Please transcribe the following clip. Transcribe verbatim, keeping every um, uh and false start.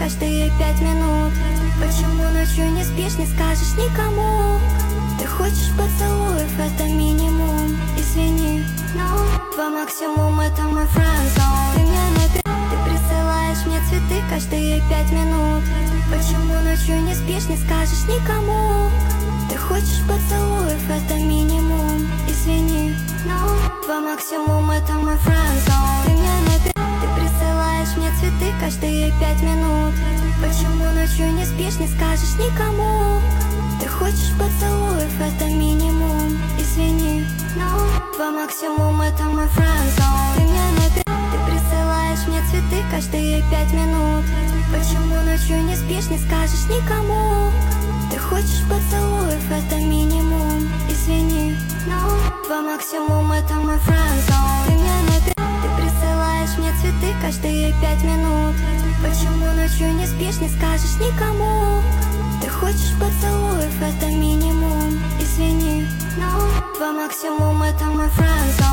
каждые пять минут. Почему ночью не спишь, не скажешь никому? Ты хочешь поцелуев, это минимум. Извини, но твой максимум это мой friendzone. Ты мне напи... Ты присылаешь мне цветы каждые пять минут. Почему ночью не спишь, не скажешь никому? Ты хочешь поцелуев, это минимум. Извини, но твой максимум это мой friendzone. Ты мне напи... Ты присылаешь мне цветы каждые пять минут. Почему ночью не спишь, не скажешь никому? Ты хочешь поцелуев, это минимум. Извини, но твой максимум это мой friendzone. Ты мне напи... Ты присылаешь мне цветы каждые пять минут. Почему ночью не спишь, не скажешь никому? Ты хочешь поцелуев, это минимум. Извини, но твой максимум это мой friendzone. Ты мне напи... Ты присылаешь мне цветы каждые пять минут. Почему ночью не спишь, не скажешь никому? Ты хочешь поцелуев, это минимум. Извини, но твой максимум это мой friendzone.